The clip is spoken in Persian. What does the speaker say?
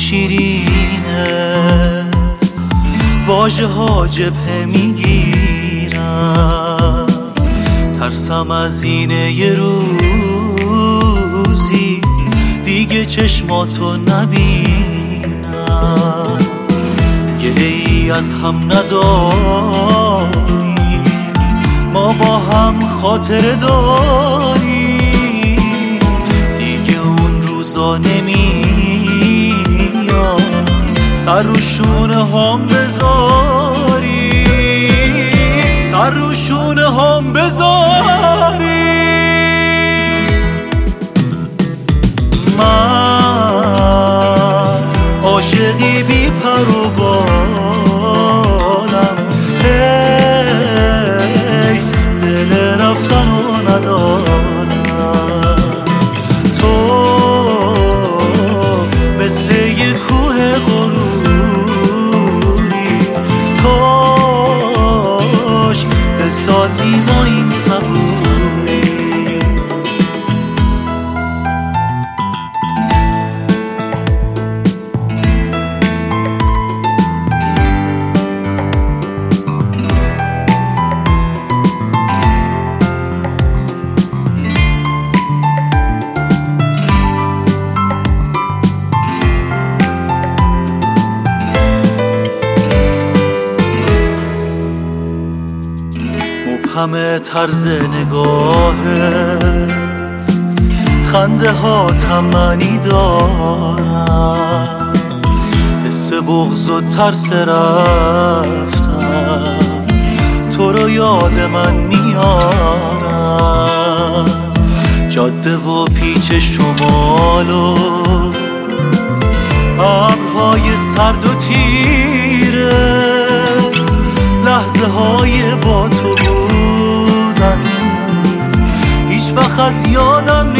شیرینت واژه ها جبهه میگیرم، ترسم از اینه یه روزی دیگه چشماتو نبینم. گله ای از هم نداری، ما با هم خاطره داریم، دیگه اون روزا نمیاد سر رو شونه هم بذاری، سر رو شونه هم بذاری. من عاشقی بی پر و بالم، حیف دل رفتنو ندارم. تو مثل یه کوه غروری، کاش بسازی ما این صبوری. همه طرز نگاهت، خنده ها تمنی دارم، حس بغض و ترس رفتم تو رو یاد من میارم. جاده و پیچ شمال و ابرهای سرد و تیره، لحظه های با تو بودن هیچ وقت از یادم